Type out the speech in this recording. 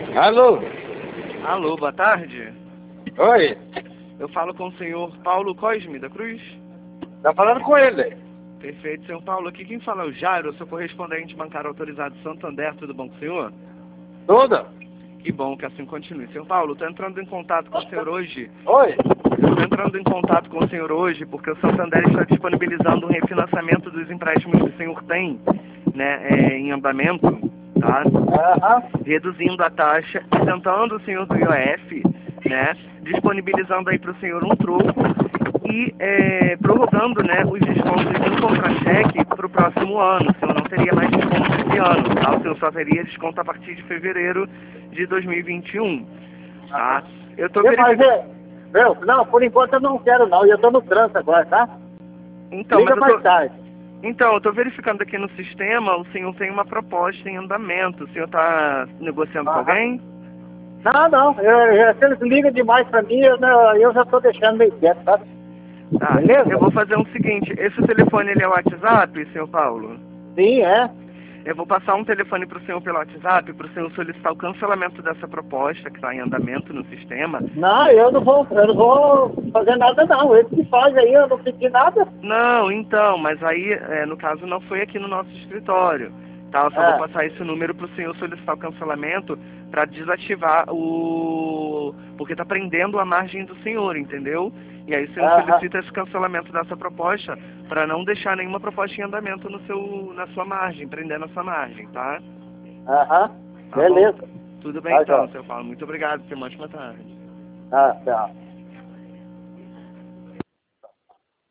Alô? Alô, boa tarde. Oi? Eu falo com o senhor Paulo Cosme da Cruz? Tá falando com ele? Perfeito, senhor Paulo. Aqui quem fala é o Jairo, eu sou correspondente bancário autorizado de Santander. Tudo bom com o senhor? Tudo? Que bom que assim continue. Senhor Paulo, estou entrando em contato com o senhor hoje. Oi? Estou entrando em contato com o senhor hoje porque o Santander está disponibilizando um refinanciamento dos empréstimos que o senhor tem, né, em andamento, tá? Aham. Reduzindo a taxa, isentando o senhor do IOF, né, disponibilizando aí para o senhor um troco e prorrogando, né, os descontos em contra-cheque para o próximo ano. O senhor não teria mais desconto esse ano, tá? O senhor só teria desconto a partir de fevereiro de 2021, tá? Eu estou verificando... Não, por enquanto eu não quero não, eu tô no trânsito agora, tá? Então, Liga mas mais tarde. Então, eu estou verificando aqui no sistema, o senhor tem uma proposta em andamento. O senhor está negociando com alguém? Não, se eles ligam demais pra mim, eu já tô deixando meio quieto, tá? Tá, Beleza? eu vou fazer o seguinte, esse telefone ele é o WhatsApp, senhor Paulo? Sim, é. Eu vou passar um telefone para o senhor pelo WhatsApp, para o senhor solicitar o cancelamento dessa proposta que está em andamento no sistema. Não, eu não vou fazer nada não, ele que faz aí, eu não pedi nada. Não, então, mas aí, no caso, não foi aqui no nosso escritório, tá? Eu só vou passar esse número para o senhor solicitar o cancelamento para desativar porque está prendendo a margem do senhor, entendeu? E aí o senhor solicita esse cancelamento dessa proposta para não deixar nenhuma proposta em andamento na sua margem, prendendo a sua margem, tá? Aham, Tá beleza. bom? Tudo bem então, senhor Paulo. Muito obrigado, tenha uma ótima tarde. Tchau.